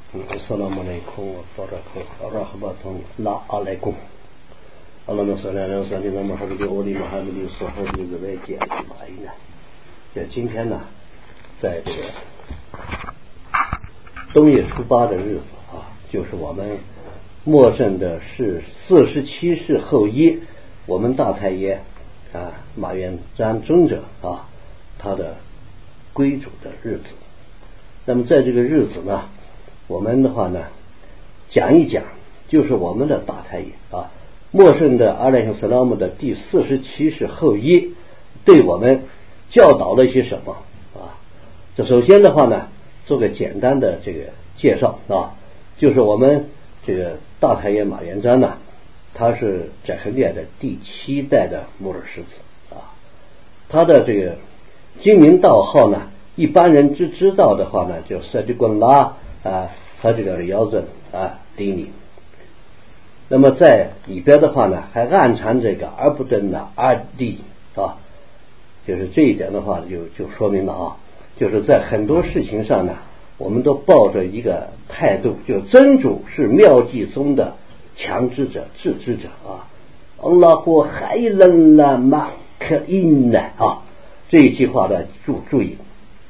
السلام عليكم ورحمة الله عليكم اللهم صل على سيدنا محمد وعلى محمد وصحبه وبارك أجمعين。今天呢，在这个冬月初八的日子啊，就是我们默圣的是47世后一，我们大太爷啊马元瞻尊者啊他的归主的日子。那么在这个日子呢，我们的话呢讲一讲，就是我们的大太爷啊默圣的阿赖耶斯拉姆的第47世后一对我们教导了一些什么啊？这首先的话呢，做个简单的这个介绍啊，就是我们这个大太爷马元瞻呢，他是载恒烈的第7代的末日狮子啊，他的这个精明道号呢，一般人只知道的话呢，就舍利滚拉啊和这个姚准啊迪尼。那么在里边的话呢，还暗藏这个阿布登的阿弟啊，就是这一点的话就说明了啊，就是在很多事情上呢，我们都抱着一个态度，就真主是妙计中的强知者、自知者啊。阿拉胡海伦拉马克因呢啊，这一句话呢注意。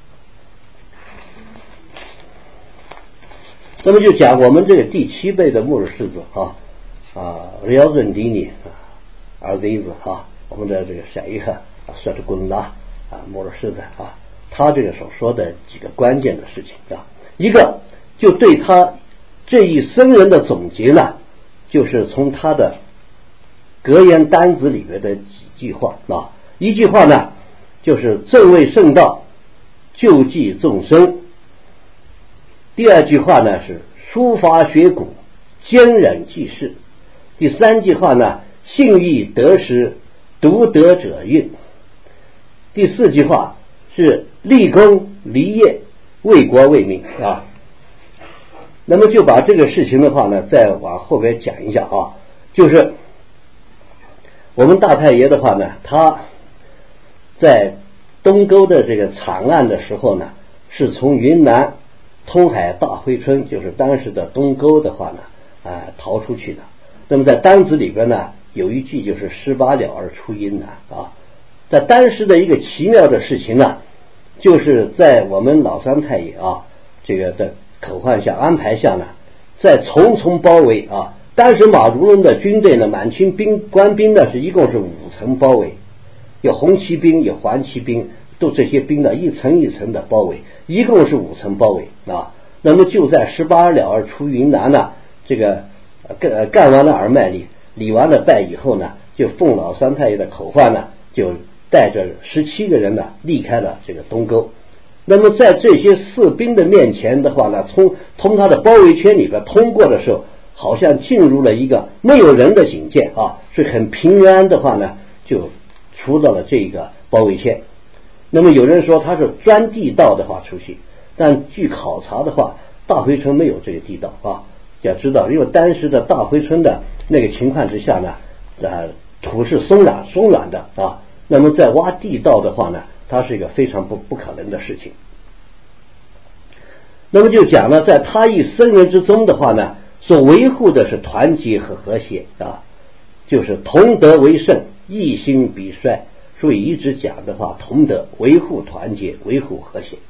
那么就讲我们这个第7辈的末日狮子姚准迪尼儿子我们的这个谁舍利滚拉末日狮子他这个所说的几个关键的事情一个就对他这一生人的总结呢，就是从他的格言单子里面的几句话一句话呢就是正位圣道，救济众生。第二句话呢是书法学古，坚忍济世。第三句话呢，信义得时，独得者运。第四句话是立功立业，为国为民啊。那么就把这个事情的话呢，再往后边讲一下啊，就是我们大太爷的话呢，他在东沟的这个惨案的时候呢，是从云南通海大回村，就是当时的东沟的话呢逃出去的。那么在单子里边呢，有一句就是18了而出云南啊。在当时的一个奇妙的事情呢，就是在我们老三太爷这个的口唤下安排下呢，在重重包围当时马如龙的军队呢，满清官兵呢是一共是5层包围，有红旗兵有黄旗兵，都这些兵呢一层一层的包围，一共是5层包围那么就在18了而出云南呢，这个干完了耳麦礼完了拜以后呢，就奉老三太爷的口唤呢，就带着17个人呢离开了这个东沟。那么在这些士兵的面前的话呢，从他的包围圈里边通过的时候，好像进入了一个没有人的境界是很平安的话呢，就出到了这个包围圈。那么有人说他是钻地道的话出去，但据考察的话，大回村没有这个地道要知道，因为当时的大回村的那个情况之下呢土是松软的那么在挖地道的话呢，它是一个非常不可能的事情。那么就讲了，在他一生人之中的话呢，所维护的是团结和和谐就是同德为胜，一心必衰。所以一直讲的话，同德维护团结，维护和谐。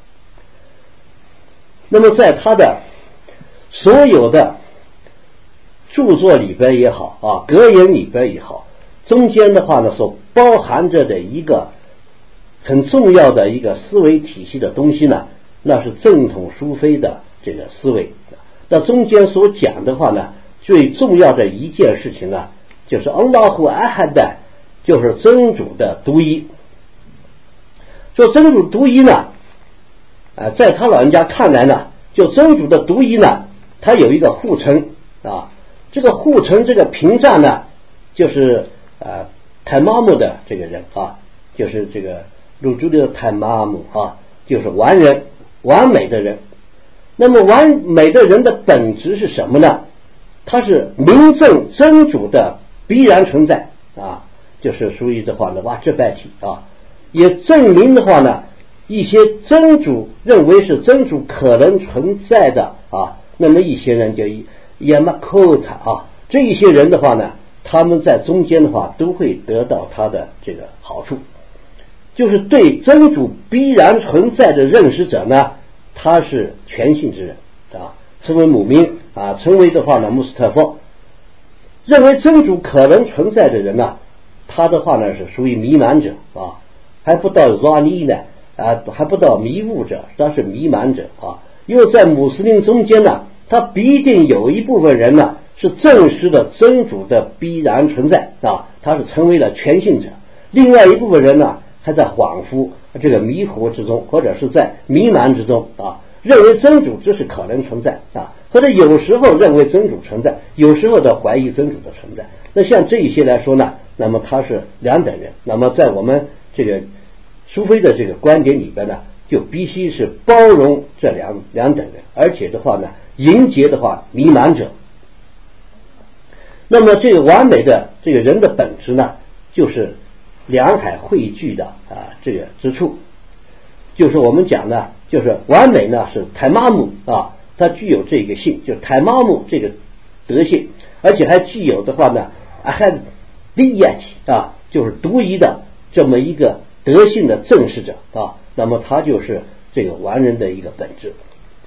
那么在他的所有的著作里边也好格言里边也好，中间的话呢，所包含着的一个很重要的一个思维体系的东西呢，那是正统淑妃的这个思维。那中间所讲的话呢，最重要的一件事情呢，就是阿拉胡阿哈的，就是真主的独一。说真主独一呢在他老人家看来呢，就真主的独一呢，他有一个护城这个护城这个屏障呢，就是泰玛木的这个人就是这个鲁朱的泰玛木就是完人完美的人。那么完美的人的本质是什么呢？他是明证真主的必然存在就是属于的话呢哇这拜体也证明的话呢，一些真主认为是真主可能存在的那么一些人叫亚马库塔啊，这一些人的话呢，他们在中间的话都会得到他的这个好处，就是对真主必然存在的认识者呢，他是全信之人啊，成为母民啊，成为的话呢穆斯特夫，认为真主可能存在的人呢，他的话呢是属于迷茫者啊，还不到拉尼呢啊，还不到迷雾者，他是迷茫者啊。因为在穆斯林中间呢，他必定有一部分人呢是证实了真主的必然存在啊，他是成为了全信者，另外一部分人呢还在恍惚这个迷糊之中，或者是在迷茫之中啊，认为真主只是可能存在啊，或者有时候认为真主存在，有时候的怀疑真主的存在。那像这一些来说呢，那么他是两等人。那么在我们这个苏菲的这个观点里边呢，就必须是包容这两等人，而且的话呢，迎接的话迷茫者。那么这个完美的这个人的本质呢，就是两海汇聚的啊这个之处，就是我们讲呢，就是完美呢是泰玛姆啊，它具有这个性，就是泰玛姆这个德性，而且还具有的话呢，还利亚体啊，就是独一的这么一个德性的正视者啊，那么他就是这个完人的一个本质。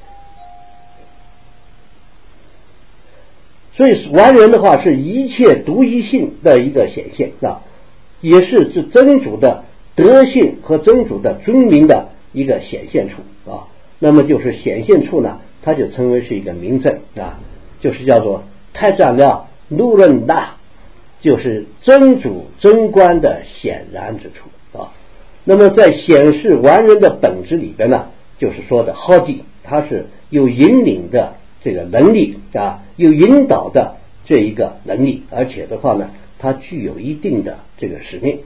所以完人的话是一切独一性的一个显现啊，也是指真主的德性和真主的尊名的一个显现处啊。那么就是显现处呢，它就称为是一个名证啊，就是叫做泰占了努伦达，就是真主真观的显然之处啊。那么在显示完人的本质里边呢，就是说的好地，它是有引领的这个能力啊，有引导的这一个能力，而且的话呢，它具有一定的这个使命，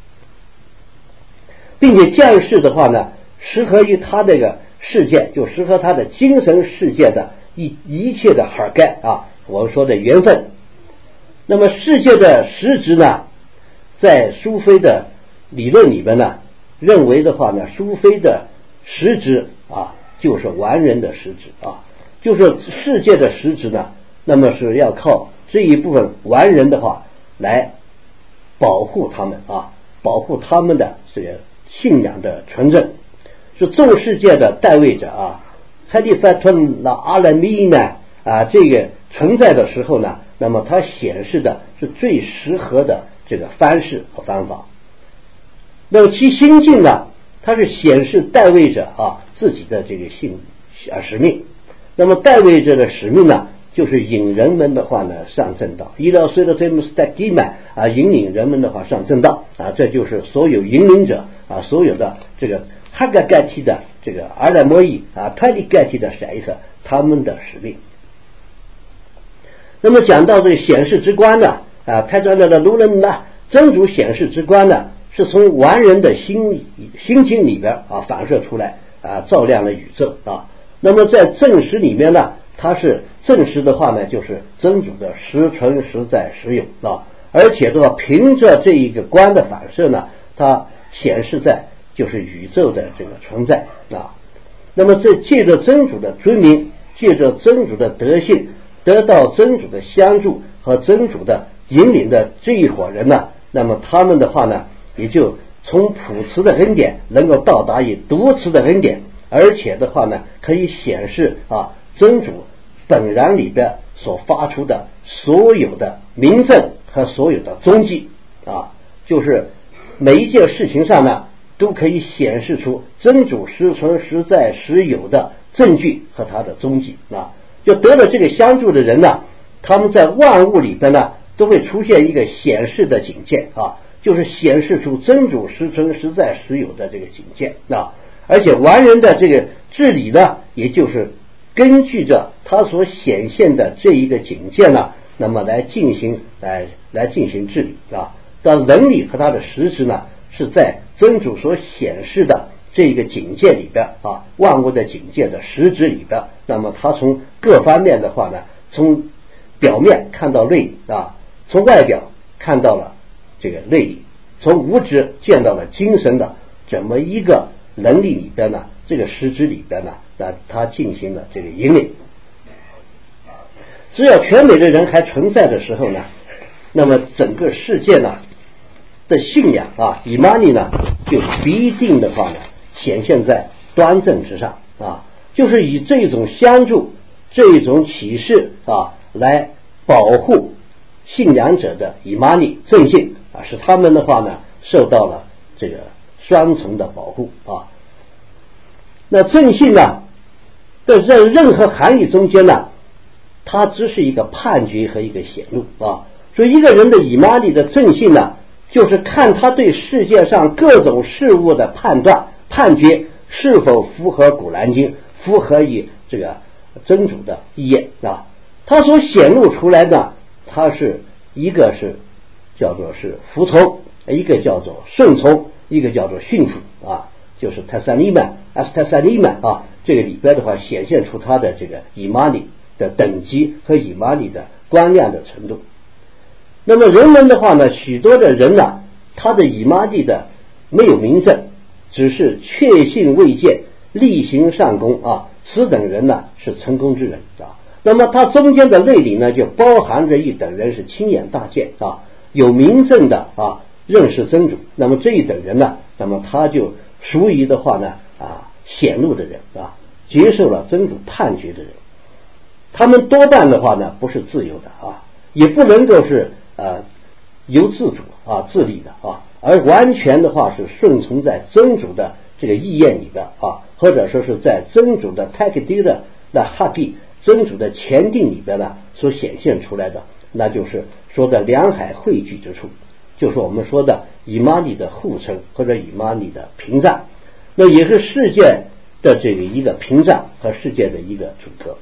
并且降世的话呢，适合于他这个世界，就适合他的精神世界的一切的哈盖啊，我们说的缘分。那么世界的实质呢，在苏菲的理论里边呢，认为的话呢，苏菲的实质啊，就是完人的实质啊，就是世界的实质呢，那么是要靠这一部分完人的话来保护他们啊，保护他们的这个信仰的纯正，是众世界的代位者啊。哈迪法吞拉阿拉米呢啊，这个存在的时候呢，那么它显示的是最适合的这个方式和方法。那么其心境呢，它是显示代位者啊自己的这个使命。那么代位者的使命呢，就是引人们的话呢上正道，伊拉随着这么斯蒂曼啊，引领人们的话上正道啊，这就是所有引领者啊，所有的这个哈嘎盖提的这个阿拉摩伊啊，派里盖提的谁和他们的使命。那么讲到这个显示之观呢啊，泰占了的卢人呢，真主显示之观呢，是从完人的心情里边啊反射出来啊，照亮了宇宙啊。那么在正实里面呢，它是正实的话呢，就是真主的实存实在实有啊，而且的话凭着这一个观的反射呢，它显示在就是宇宙的这个存在啊。那么这借着真主的尊名，借着真主的德性，得到真主的相助和真主的引领的这一伙人呢，那么他们的话呢，也就从普慈的恩典能够到达以独慈的恩典，而且的话呢，可以显示啊真主本然里边所发出的所有的明证和所有的踪迹啊，就是每一件事情上呢，都可以显示出真主实存实在实有的证据和他的踪迹啊。就得了这个相助的人呢，他们在万物里边呢，都会出现一个显示的警戒啊，就是显示出真主实存实在实有的这个警戒啊。而且完人的这个治理呢，也就是根据着他所显现的这一个警戒呢，那么来进行治理啊。但能力和他的实质呢，是在真主所显示的这个警戒里边啊，万物的警戒的实质里边，那么他从各方面的话呢，从表面看到内里啊，从外表看到了这个内里，从无知见到了精神的这么一个能力里边呢，这个实质里边呢，那他进行了这个引领。 只要全美的人还存在的时候呢，那么整个世界呢的信仰啊，以玛尼呢就必定的话呢显现在端正之上啊，就是以这种相助、这种启示啊来保护信仰者的以玛尼正信啊，使他们的话呢受到了这个双重的保护啊。那正信呢的任何含义中间呢，它只是一个判决和一个显露啊。所以一个人的以玛尼的正信呢，就是看他对世界上各种事物的判决是否符合古兰经，符合于这个真主的意愿啊。他所显露出来的，他是一个是叫做是服从，一个叫做顺从，一个叫做驯服啊，就是泰萨利曼啊，这个里边的话显现出他的这个以玛尼的等级和以玛尼的光亮的程度。那么人们的话呢，许多的人呢，他的以玛尼的没有明证，只是确信未见，力行善功啊，此等人呢是成功之人啊。那么他中间的类里呢，就包含着一等人是亲眼大见啊，有明证的啊，认识真主。那么这一等人呢，那么他就属于的话呢啊，显露的人啊，接受了真主判决的人。他们多半的话呢，不是自由的啊，也不能够是由自主啊自立的啊，而完全的话是顺从在真主的这个意愿里边啊，或者说是在真主的takdir的哈比真主的前定里边呢所显现出来的，那就是说的两海汇聚之处，就是我们说的以玛尼的护城或者以玛尼的屏障，那也是世界的这个一个屏障和世界的一个阻隔。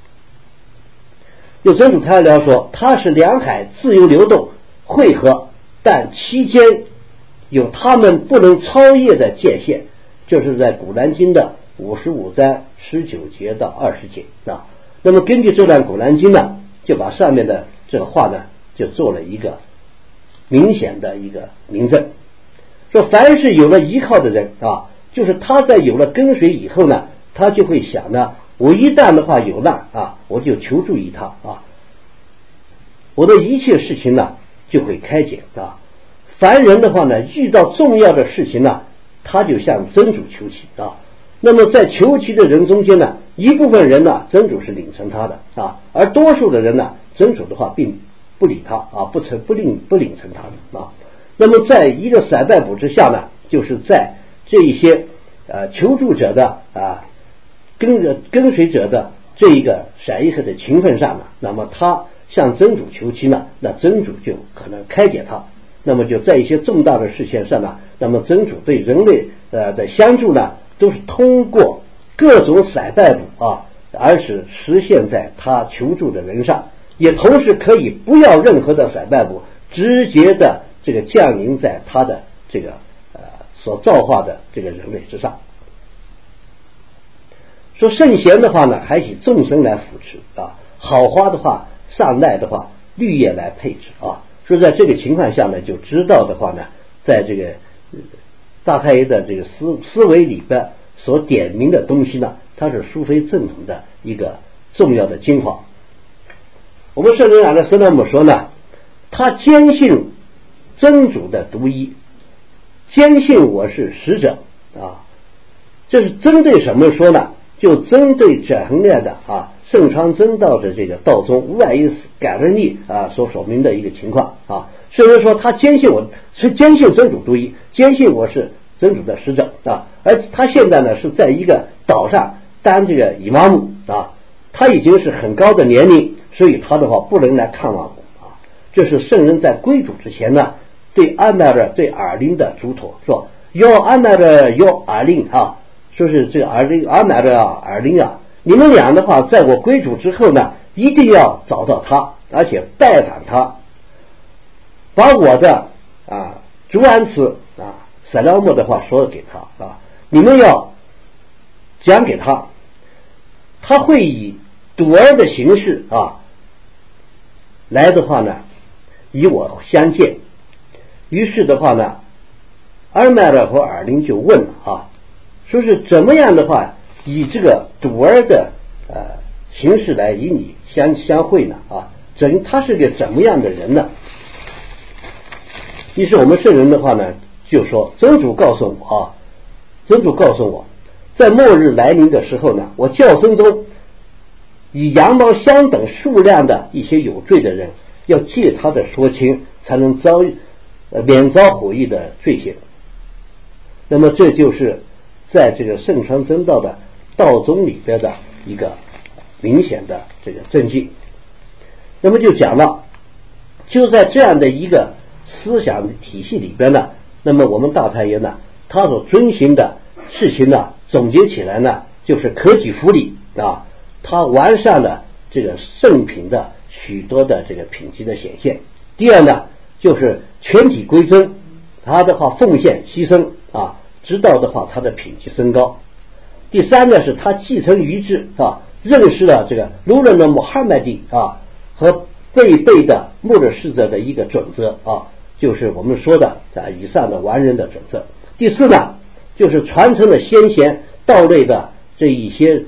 有真主他聊说，它是两海自由流动汇合，但期间有他们不能超越的界限，就是在古兰经的55章19节到20节啊。那么根据这段古兰经呢，就把上面的这个话呢就做了一个明显的一个明证，说凡是有了依靠的人啊，就是他在有了跟随以后呢，他就会想呢，我一旦的话有难啊，我就求助于他啊，我的一切事情呢就会开解啊。凡人的话呢，遇到重要的事情呢，他就向真主求祈啊。那么在求祈的人中间呢，一部分人呢，真主是领成他的啊，而多数的人呢，真主的话并不理他啊，不领成他的啊。那么在一个散拜补之下呢，就是在这一些求助者的啊跟随者的这一个闪一和的情分上呢，那么他向真主求祈呢，那真主就可能开解他。那么就在一些重大的事情上呢，那么真主对人类的相助呢，都是通过各种散拜补啊，而是实现在他求助的人上，也同时可以不要任何的散拜补，直接的这个降临在他的这个所造化的这个人类之上。说圣贤的话呢，还以众生来扶持啊，好花的话，上赖的话，绿叶来配置啊。说在这个情况下呢，就知道的话呢，在这个大太爷的这个思维里边所点明的东西呢，它是殊非正统的一个重要的精华。我们圣人阿拉斯那么说呢，他坚信真主的独一，坚信我是使者啊。这是针对什么说呢？就针对整个的圣传真道的这个道宗外依感恩力所说明的一个情况啊。圣人说他坚信我是坚信真主独一，坚信我是真主的使者啊。而他现在呢是在一个岛上当这个伊玛目啊，他已经是很高的年龄，所以他的话不能来看望我啊。这是圣人在归主之前呢，对安奈尔对尔林的嘱托说，要安奈尔要尔林啊。说是这个阿乃的尔林啊，你们俩的话，在我归主之后呢，一定要找到他，而且拜访他，把我的朱安慈萨拉姆的话说给他啊，你们要讲给他，他会以笃儿的形式来的话呢，与我相见。于是的话呢，阿乃尔和尔林就问说是怎么样的话，以这个笃儿的形式来与你相会呢？他是个怎么样的人呢？于是我们圣人的话呢，就说真主告诉我，在末日来临的时候呢，我叫声中以羊毛相等数量的一些有罪的人，要借他的说情，才能免遭火狱的罪行。那么这就是在这个圣传真道的道宗里边的一个明显的这个证据。那么就讲了，就在这样的一个思想体系里边呢，那么我们大太爷呢，他所遵循的事情呢，总结起来呢，就是可举弗礼他完善了这个圣品的许多的这个品级的显现。第二呢，就是全体归真，他的话奉献牺牲知道的话他的品级升高。第三呢，是他继承于智认识了这个卢伦的穆罕默迪和贝贝的末日使者的一个准则就是我们说的以上的完人的准则。第四呢，就是传承了先贤道类的这一些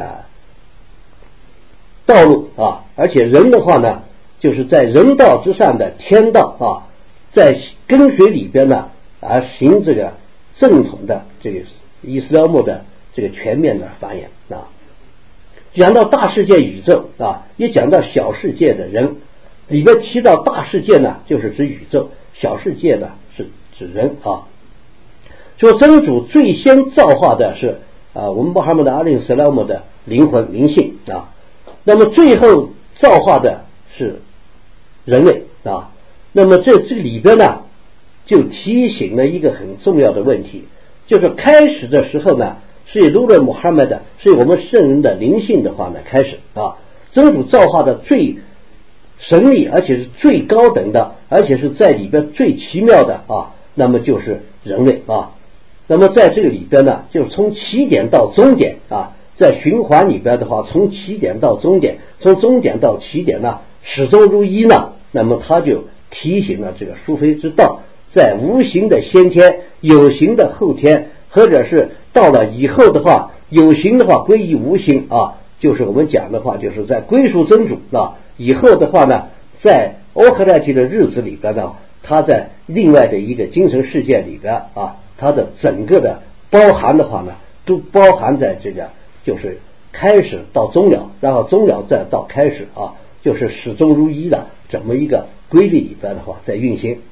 道路而且人的话呢，就是在人道之上的天道在跟随里边呢行这个正统的这个伊斯兰教的这个全面的繁衍讲到大世界宇宙也讲到小世界的人，里边提到大世界呢，就是指宇宙，小世界呢是指人说真主最先造化的是我们穆罕默德阿里斯拉姆的灵魂灵性那么最后造化的是人类那么这个里边呢，就提醒了一个很重要的问题，就是开始的时候呢，是以卢伦穆罕默德，是以我们圣人的灵性的话呢开始真主造化的最神秘，而且是最高等的，而且是在里边最奇妙的那么就是人类那么在这个里边呢，就是从起点到终点在循环里边的话，从起点到终点，从终点到起点呢，始终如一呢。那么他就提醒了这个殊非之道，在无形的先天，有形的后天，或者是到了以后的话，有形的话归于无形就是我们讲的话，就是在归属真主以后的话呢，在欧赫代提的日子里边呢，他在另外的一个精神世界里边他的整个的包含的话呢，都包含在这个就是开始到终了，然后终了再到开始就是始终如一的这么一个规律里边的话在运行。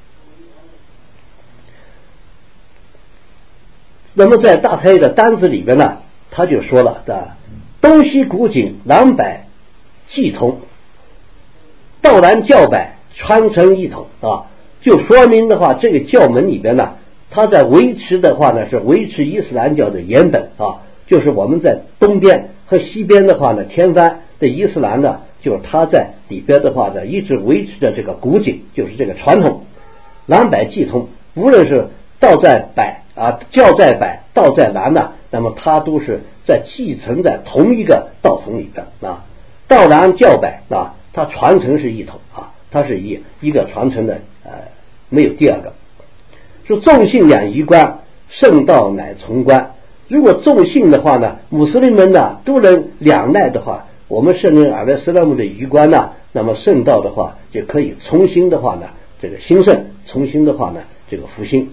那么在大太爷的单子里边呢，他就说了东西古井南北系统，道南教北传承一统就说明的话，这个教门里边呢，他在维持的话呢，是维持伊斯兰教的原本就是我们在东边和西边的话呢，天翻的伊斯兰呢，就是他在里边的话呢，一直维持着这个古井，就是这个传统，南北系统，无论是道在北教在北，道在南呢，那么它都是在继承在同一个道统里边道南教北它传承是一统它是一个传承的没有第二个。说众信仰一观，圣道乃从观。如果众信的话呢，穆斯林们呢都能两赖的话，我们圣人阿赖斯拉姆的余观呢，那么圣道的话就可以重新的话呢这个兴盛，重新的话呢这个复兴。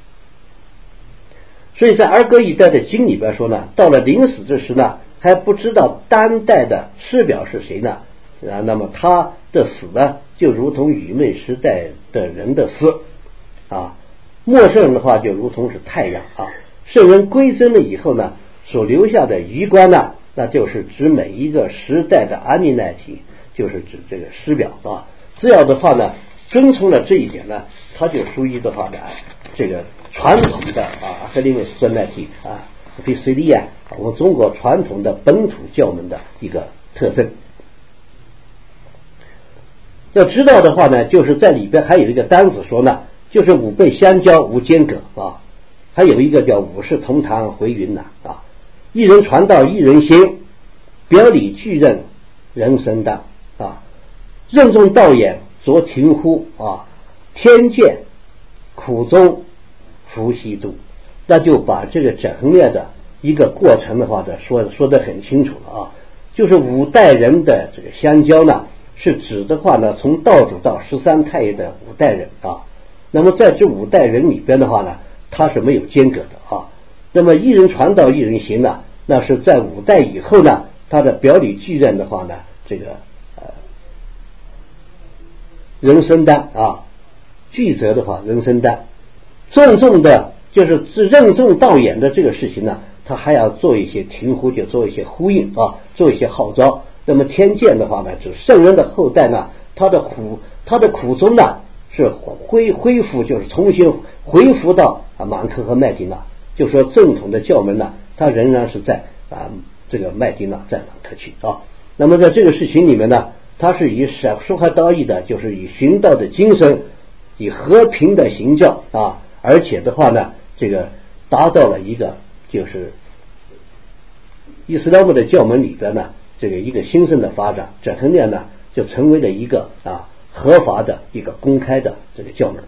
所以在儿歌一代的经里边说呢，到了临死之时呢，还不知道当代的师表是谁呢那么他的死呢，就如同愚昧时代的人的死陌生人的话就如同是太阳圣人归真了以后呢，所留下的余观呢，那就是指每一个时代的阿弥奈体，就是指这个师表只要的话呢，遵从了这一点呢，它就属于的话呢，这个传统的阿克林孙奈体菲斯利亚，我们中国传统的本土教门的一个特征。要知道的话呢，就是在里边还有一个单子说呢，就是五辈相交无间隔还有一个叫五世同堂回云一人传道一人行，表里俱任人生当任重道远着庭乎天见苦中福兮度。那就把这个整列的一个过程的话呢说得很清楚了就是五代人的这个相交呢，是指的话呢，从道主到13太爷的五代人啊。那么在这五代人里边的话呢，他是没有间隔的啊。那么一人传道一人行呢，那是在五代以后呢，他的表里继任的话呢，这个人生担啊，具责的话人生担，重重的就是任重道远的这个事情呢，他还要做一些停呼，就做一些呼应啊，做一些号召。那么天剑的话呢，就是圣人的后代呢，他的苦衷呢是恢复，就是重新恢复到满特和麦地那，就说正统的教门呢，它仍然是在这个麦地那，在满特区啊。那么在这个事情里面呢，它是以说话道义的，就是以寻道的精神，以和平的行教啊，而且的话呢，这个达到了一个就是伊斯兰的教门里边呢，这个一个兴盛的发展，整横念呢就成为了一个合法的一个公开的这个教门。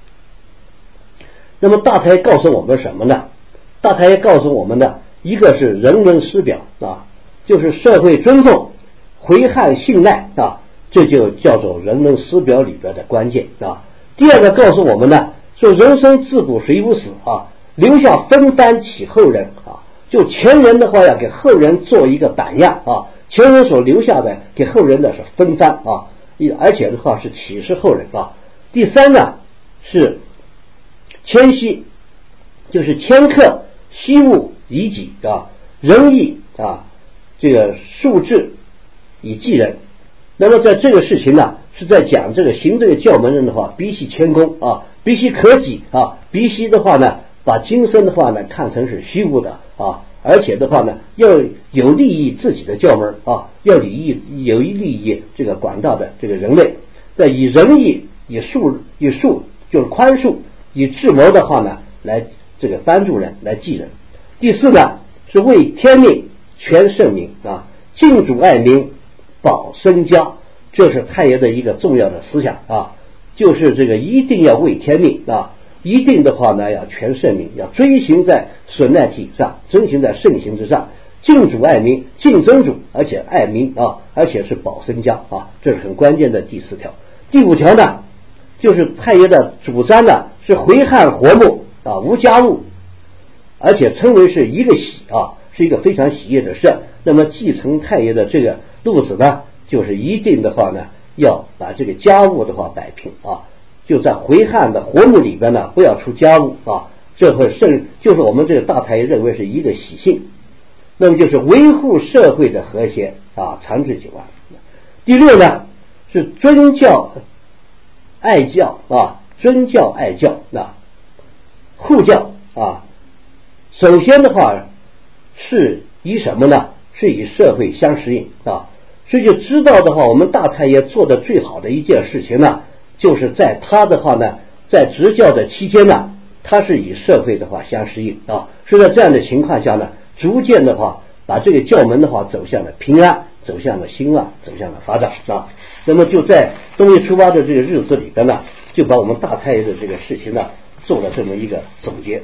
那么大太爷告诉我们什么呢？大太爷告诉我们呢，一个是人伦师表啊，就是社会尊重、回汉信赖啊，这就叫做人伦师表里边的关键啊。第二个告诉我们呢，说人生自古谁无死啊，留下分担起后人啊，就前人的话要给后人做一个榜样啊，前人所留下的给后人的是分担啊，而且的话是启示后人啊。第三呢是谦虚，就是谦克惜物以己啊，仁义啊，这个恕智以济人。那么在这个事情呢，是在讲这个行这个教门人的话，必须谦恭啊，必须可己啊，必须的话呢，把今生的话呢看成是虚无的啊，而且的话呢，要有利益自己的教门啊，要有利益这个广大的这个人类。在以仁义、以恕就是宽恕，以智谋的话呢，来这个帮助人，来济人。第四呢是为天命全圣明啊，敬主爱民，保身家，这是太爷的一个重要的思想啊，就是这个一定要为天命啊，一定的话呢要全圣明，要追行在损难体上，遵行在圣行之上，敬主爱民，敬真主，而且爱民啊，而且是保身家啊，这是很关键的第四条。第五条呢，就是太爷的主张呢是回汉和睦啊，无家务，而且称为是一个喜啊，是一个非常喜悦的事。那么继承太爷的这个路子呢，就是一定的话呢，要把这个家务的话摆平啊，就在回汉的和睦里边呢，不要出家务啊，这会就是我们这个大太爷认为是一个喜庆。那么就是维护社会的和谐啊，长治久安。第六呢是尊教爱教啊，尊教爱教啊，护教啊。首先的话是以什么呢？是以社会相适应啊。所以就知道的话，我们大太爷做的最好的一件事情呢，就是在他的话呢，在执教的期间呢，他是以社会的话相适应啊。是在这样的情况下呢，逐渐的话把这个教门的话走向了平安，走向了兴旺，走向了发展啊。那么就在冬月初八的这个日子里边呢，就把我们大太爷的这个事情呢做了这么一个总结。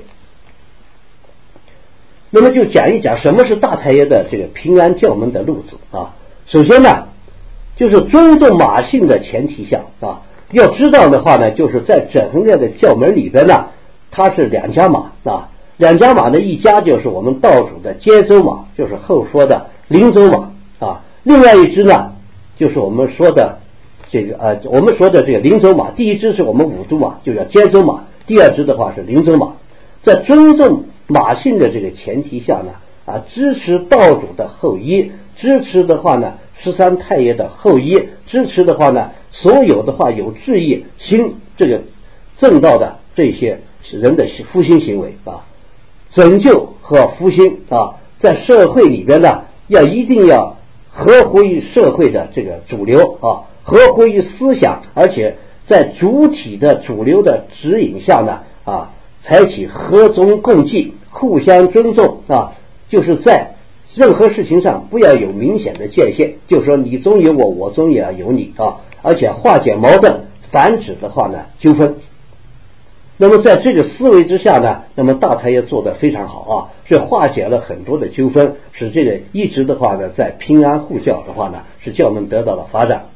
那么就讲一讲什么是大太爷的这个平安教门的路子啊。首先呢，就是尊重马姓的前提下啊，要知道的话呢，就是在整横殿的教门里边呢，它是两家马啊，两家马呢，一家就是我们道主的接州马，就是后说的灵州马啊，另外一只呢，就是我们说的这个这个灵州马，第一只是我们五都马，就叫接州马，第二只的话是灵州马。在尊重马姓的这个前提下呢，啊，支持道主的后裔，支持的话呢13太爷的后裔，支持的话呢所有的话有志意行这个正道的这些人的复兴行为啊，拯救和复兴啊，在社会里边呢一定要合乎于社会的这个主流啊，合乎于思想，而且在主体的主流的指引下呢啊，采取和衷共济，互相尊重啊，就是在任何事情上不要有明显的界限，就是说你中有我，我中也要有你啊，而且化解矛盾，防止的话呢纠纷。 那么在这个思维之下呢，那么大太爷做得非常好啊，是化解了很多的纠纷，使这个一直的话呢，在平安护教的话呢，使教门得到了发展。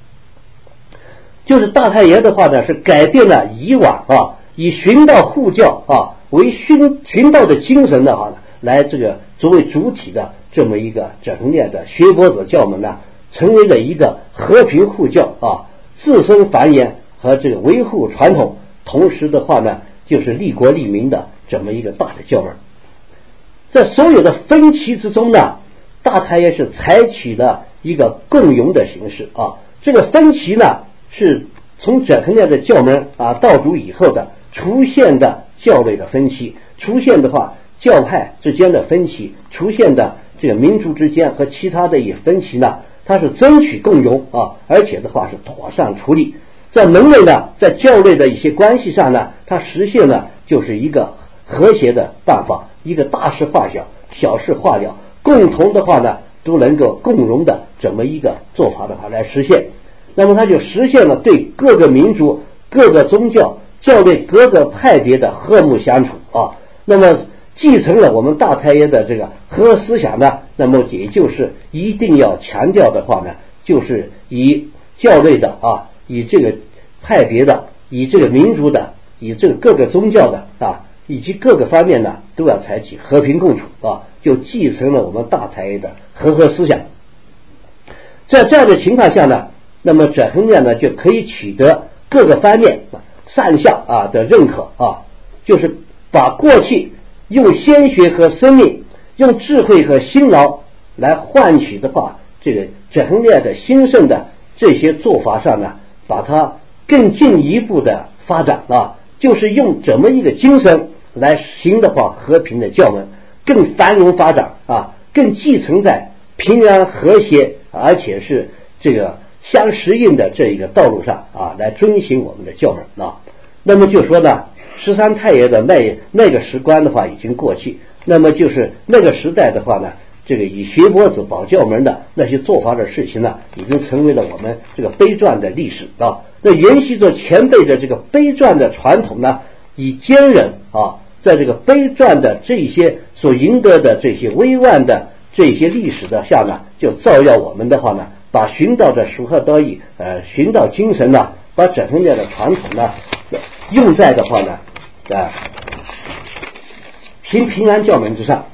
就是大太爷的话呢，是改变了以往以寻道护教为寻道的精神的话呢，来这个作为主体的这么一个整列的学佛者教门呢，成为了一个和平护教自身繁衍和这个维护传统，同时的话呢，就是利国利民的这么一个大的教门。在所有的分歧之中呢，大太爷是采取了一个共融的形式这个分歧呢，是从整个的教门道主以后的出现的教类的分歧，出现的话教派之间的分歧，出现的这个民族之间和其他的一些分歧呢，它是争取共融而且的话是妥善处理。在门类呢，在教类的一些关系上呢，它实现了就是一个和谐的办法，一个大事化小，小事化了，共同的话呢都能够共融的这么一个做法的话来实现。那么它就实现了对各个民族、各个宗教、教类各个派别的和睦相处那么继承了我们大太爷的这个和思想呢，那么也就是一定要强调的话呢，就是以教类的以这个派别的，以这个民族的，以这个各个宗教的以及各个方面呢，都要采取和平共处就继承了我们大太爷的和思想。在这样的情况下呢，那么整横念呢就可以取得各个方面上下的认可就是把过去用鲜血和生命，用智慧和辛劳来换取的话，这个整横念的兴盛的这些做法上呢，把它更进一步的发展就是用这么一个精神来行的话，和平的教门更繁荣发展更继承在平安和谐，而且是这个相适应的这一个道路上来遵循我们的教门那么就说呢，13太爷的那个时关的话已经过去，那么就是那个时代的话呢，这个以学佛子保教门的那些做法的事情呢，已经成为了我们这个悲传的历史那延续着前辈的这个悲传的传统呢，以坚韧在这个悲传的这些所赢得的这些威万的这些历史的下呢，就照耀我们的话呢，把寻道的术和道义寻道精神呢，把整横念的传统呢用在的话呢平安教门之上。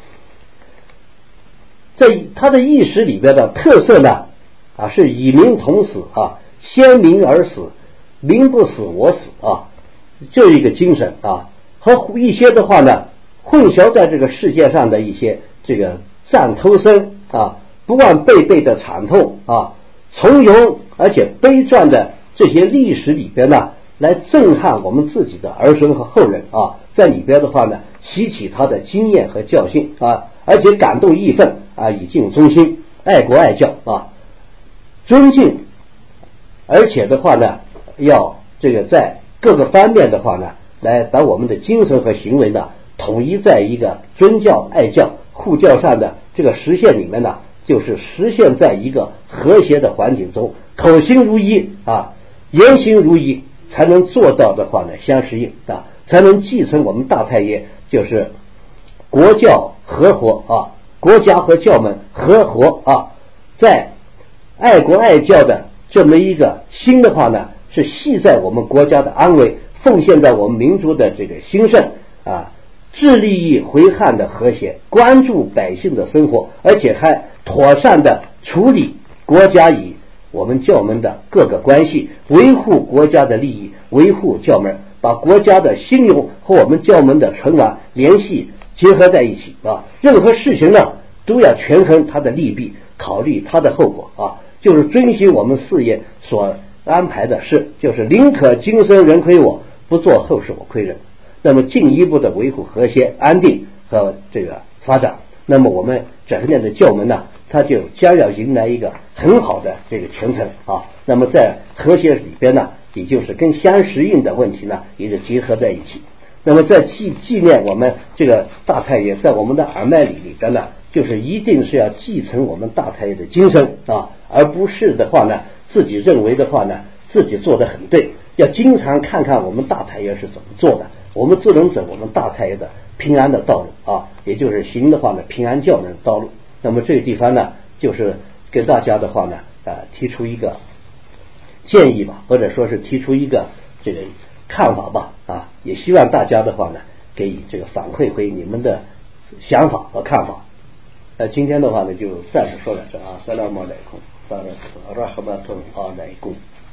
在他的意识里边的特色呢是以民同死先民而死，民不死我死这一个精神和一些的话呢混淆在这个世界上的一些这个战偷生不忘辈辈的惨痛从容而且悲壮的这些历史里边呢，来震撼我们自己的儿孙和后人在里边的话呢，吸取他的经验和教训而且感动义愤以尽忠心，爱国爱教尊敬，而且的话呢，要这个在各个方面的话呢，来把我们的精神和行为呢，统一在一个尊教爱教护教上的这个实现里面呢，就是实现在一个和谐的环境中，口心如一言行如一，才能做到的话呢相适应才能继承我们大太爷就是国教和活国家和教门和活在爱国爱教的这么一个心的话呢，是系在我们国家的安危，奉献在我们民族的这个兴盛致力于回汉的和谐，关注百姓的生活，而且还妥善的处理国家与我们教门的各个关系，维护国家的利益，维护教门，把国家的兴荣和我们教门的存亡联系结合在一起任何事情呢都要权衡它的利弊，考虑它的后果就是遵循我们事业所安排的事，就是宁可今生人亏我，不做后世我亏人。那么进一步的维护和谐安定和这个发展，那么我们整个的教门呢，它就将要迎来一个很好的这个前程那么在和谐里边呢，也就是跟相适应的问题呢，也是结合在一起。那么在纪念我们这个大太爷，在我们的耳脉里边呢，就是一定是要继承我们大太爷的精神而不是的话呢，自己认为的话呢， 自己做得很对，要经常看看我们大太爷是怎么做的，我们只能走我们大太爷的平安的道路啊，也就是行的话呢平安教人的道路。那么这个地方呢，就是给大家的话呢提出一个建议吧，或者说是提出一个这个看法吧啊，也希望大家的话呢给予这个反馈回你们的想法和看法。今天的话呢就暂时说到这啊，萨拉姆阿莱库，萨拉姆阿拉哈巴特阿莱贡。